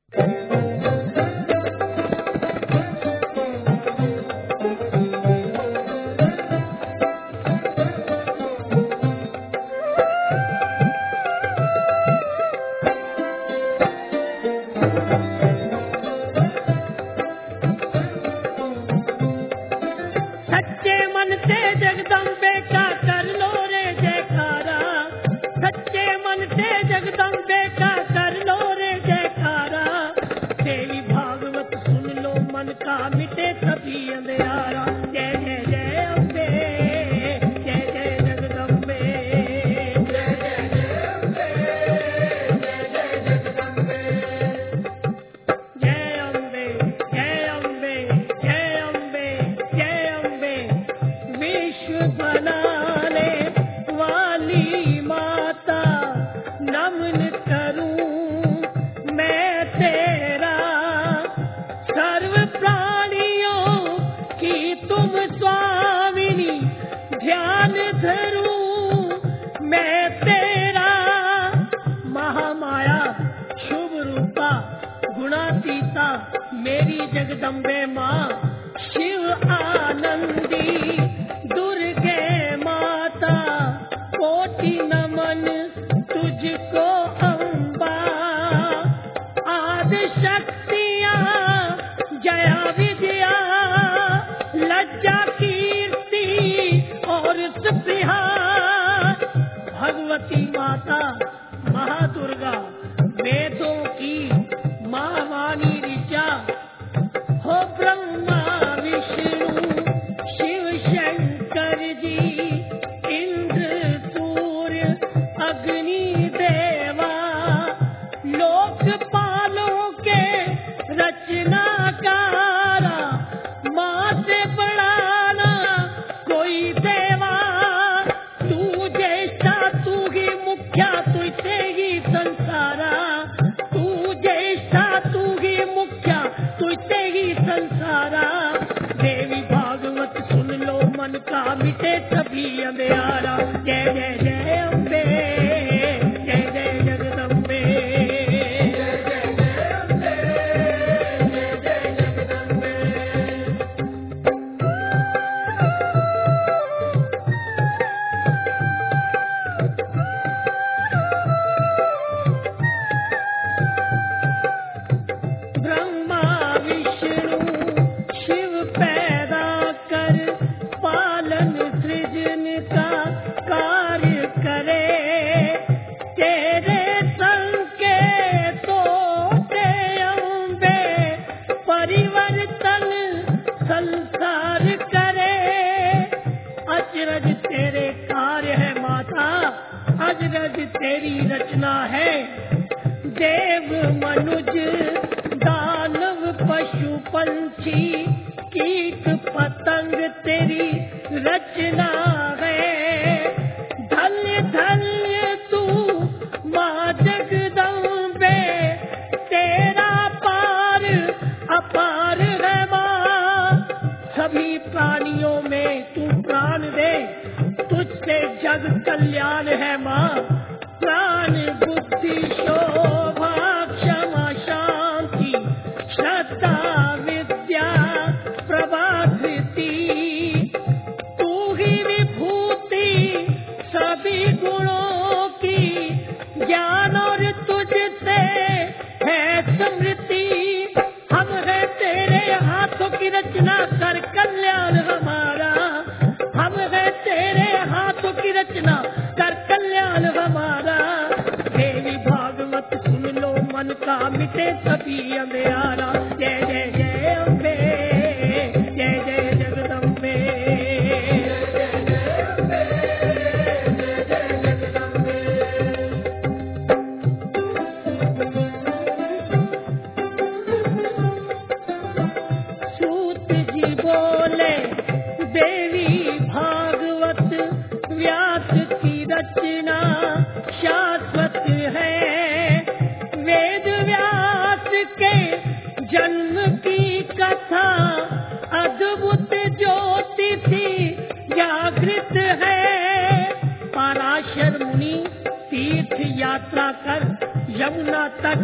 यात्रा कर यमुना तक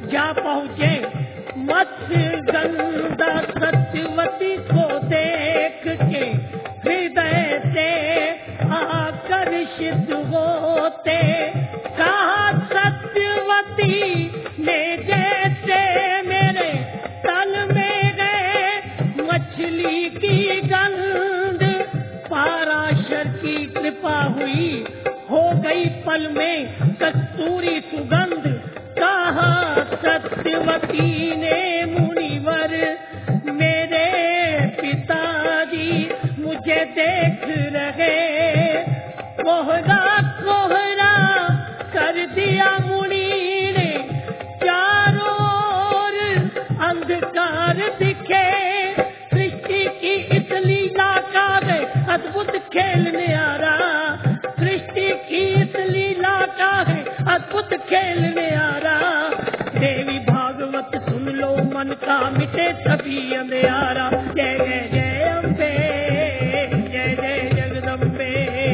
जा पहुँचे मत्स्य गंगा सत्यवती को देख के हृदय से आकर्षित होते। कहा सत्यवती ने जैसे मेरे तन में गए मछली की गंध, पराशर की कृपा हुई हो गई पल में कस्तूरी सुगंध। कहा सत्यवती ने मुनिवर मेरे पिताजी मुझे देख रहे। कोहरा कोहरा कर दिया मुनि ने, चारों ओर अंधकार दिखे। सृष्टि की इस लीला का है अद्भुत खेल न्यारा, सृष्टि की इस लीला का है अद्भुत खेल न्यारा। देवी भागवत सुन लो मन का मिटे सभी अंधियारा। जय जय जय अम्बे, जय जय जगदम्बे।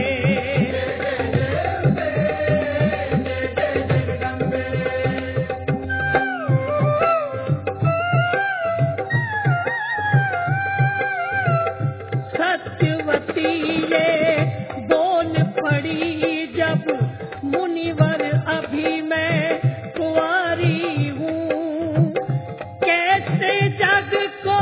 सत्यवती ये बोल पड़ी जब मुनिवर अभी मैं कुंवारी हूँ, कैसे जग को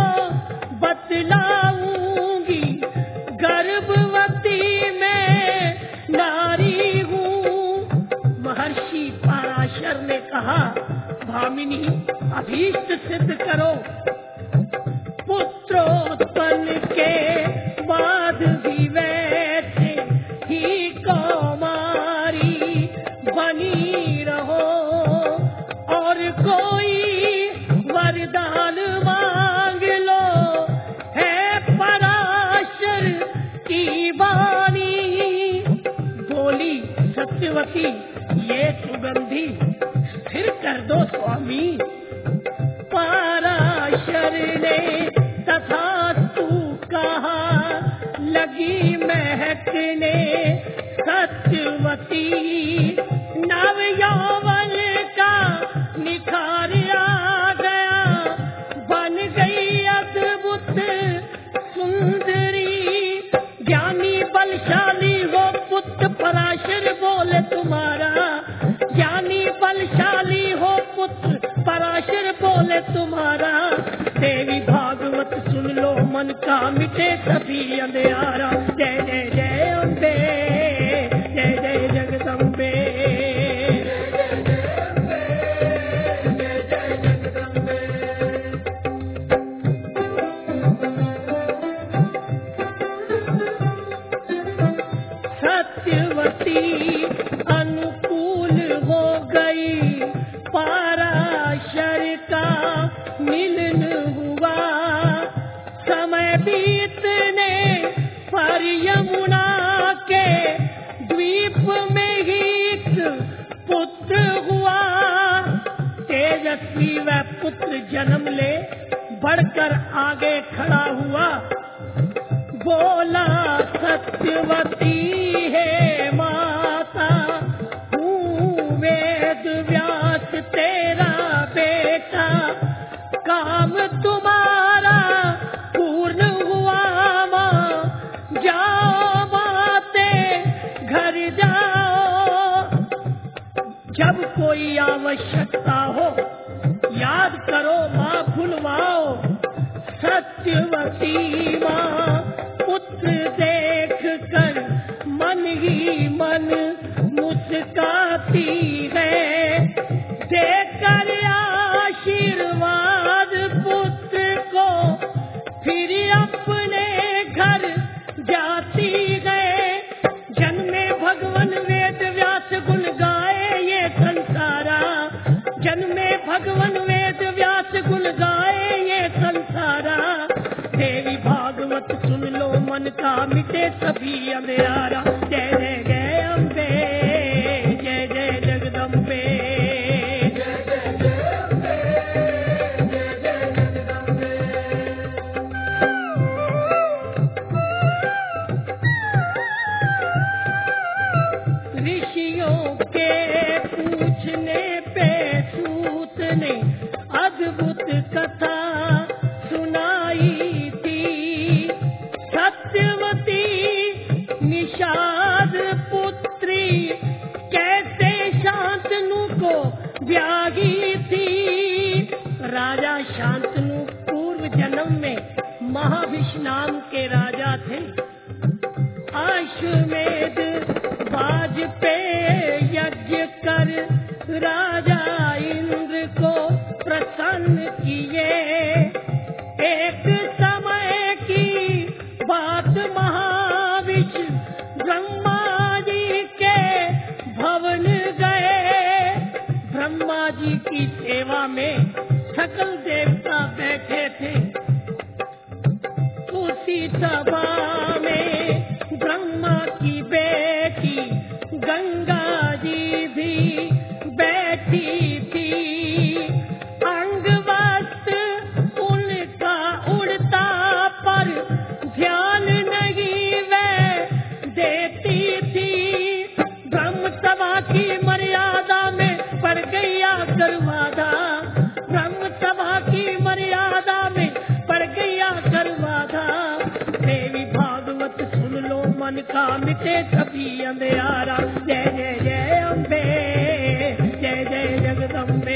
बतलाऊंगी गर्भवती मैं नारी हूँ। महर्षि पराशर ने कहा भामिनी अभीष्ट सिद्ध करो। पुत्रोत्पन्न के बाद भी वैसे ही कौमारी बनी रहो, और कोई वरदान मांग लो है पराशर की वाणी। बोली सत्यवती ये सुगंधी स्थिर कर दो स्वामी। पराशर ने तथास्तु कहा लगी महकने सत्यवती। नव यौवन का निखार आ गया, बन गई अद्भुत सुंदरी। ज्ञानी बलशाली हो पुत्र पराशर बोले तुम्हारा, ज्ञानी बलशाली हो पुत्र पराशर बोले तुम्हारा। देवी भागवत सुन लो मन का मिटे सभी अंधियारा। जय जय जय अम्बे, जय जय जगदम्बे। सत्यवती अनुकूल हो गई, पराशर का मिलन हुआ। समय बीतने पर यमुना के द्वीप में ही एक पुत्र हुआ। तेजस्वी वह पुत्र जन्म ले बढ़कर आगे खड़ा हुआ। बोला सत्यवती है माता, हूँ वेद व्यास तेरा बेटा। काम तुम्हारा पूर्ण हुआ माँ, जाओ माते घर जाओ। जब कोई आवश्यकता हो याद करो माँ भुलवाओ। सत्यवती माँ पुत्र देख कर मन ही मन मुस्काती है। देकर आशीर्वाद पुत्र को फिर अपने घर जाती गए। जन्मे भगवान वेद व्यास गुण गाए ये संसारा, जन्मे भगवान वेद व्यास गुण गाए ये संसारा। देवी भागवत सुन लो मन का मिटे सभी अंधियारा। जय जय जय अम्बे, जय जय जगदम्बे। ऋषियों के पूछने पे सूत ने अश्वमेध बाज पे यज्ञ कर राजा इंद्र को प्रसन्न किए। एक समय की बात महाविष्णु ब्रह्मा जी के भवन गए। ब्रह्मा जी की सेवा में सकल देवता बैठे थे। उसी सभा में ब्रह्मा की बेटी गंगा जी भी बैठी थी। अंग वस्त्र उनका उड़ता पर ध्यान नहीं वह देती थी। ब्रह्म सभा की मर्यादा में पड़ गई आकर बाधा। ब्रह्म सभा की मर्यादा में पड़ गई आकर बाधा। देवी भागवत सुन लो मन का मिटे सभी अंधियारा। जय जय जय अम्बे, जय जय जगदम्बे।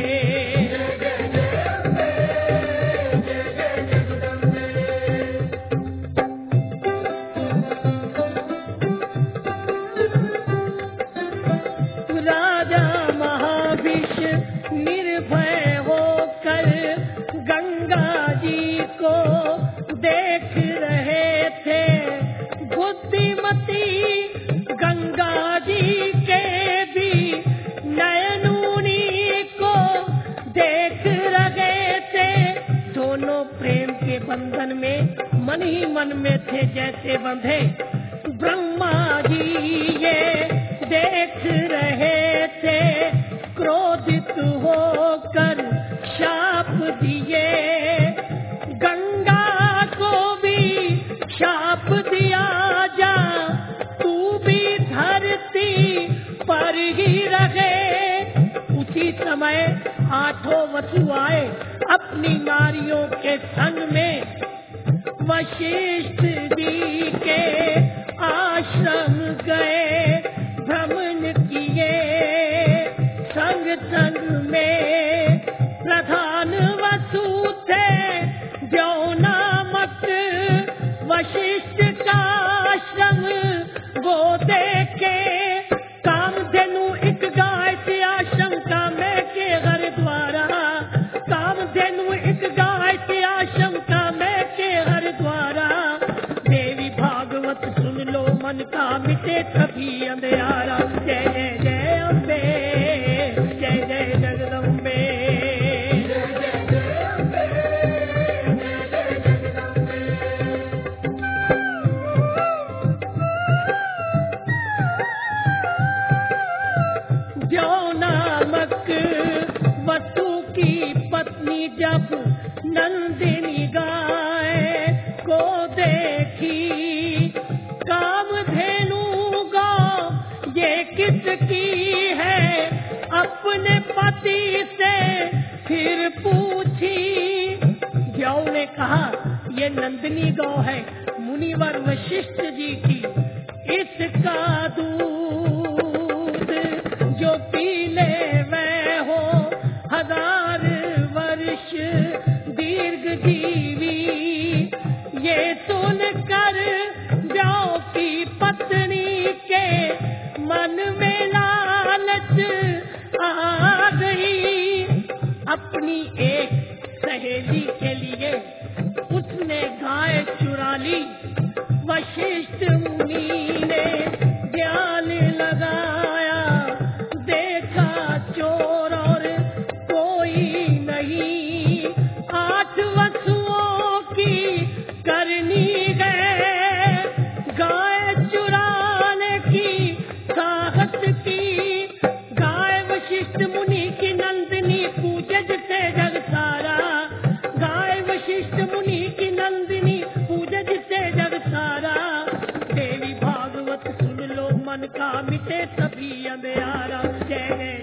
राजा महाविष्णु निर्भय होकर गंगा जी को देख रहे थे। बुद्धिमती गंगा जी के भी नयनूनी को देख रहे थे। दोनों प्रेम के बंधन में मन ही मन में थे जैसे बंधे। ब्रह्मा जी ये देख रहे थे, क्रोधित होकर शाप दिए। गंगा को भी शाप दिया, जा तू भी धरती पर ही रहे। उसी समय 8 वसु आए अपनी नारियों के संग में। वशिष्ठ जी के आश्रम गए, भ्रमण किए। संग संग में प्रधान वसु थे जो नामक वशिष्ठ का आश्रम वो देखे। कामधेनु एक गाय थी आशंका में के घर द्वारा। कामधेनु एक गाय थी आशंका में के घर द्वारा। देवी भागवत सुन लो मन का मिटे सभी अंधियारा। जय जय जय अम्बे, जय जय जगदम्बे। जो नामक वसु की पत्नी जब नंदिनी गाय को देखी, कामधेनु गौ ये किसकी है अपने पति से फिर पूछी। गौ ने कहा ये नंदिनी गौ है मुनिवर वशिष्ठ जी की। इसका दूध जो पी ले वह हो 1000 वर्ष दीर्घ जीवी। ये सुनकर गौ की पत्नी के मन में लालच आ गई। अपनी एक सहेली के लिए उसने गाय चुरा ली। वशिष्ठ मुनि ने ध्यान लगाया, देखा चोर और कोई नहीं। 8 वसुओं की करनी गए, गाय चुराने की साहस की। गाय वशिष्ठ मुनि की नंदिनी पूजे जिसे जग सारा। गाय वशिष्ठ मुनि की नंदिनी पूजे जिसे जग सारा। देवी भागवत सुन लो मन का मिटे सभी अंधियारा। जय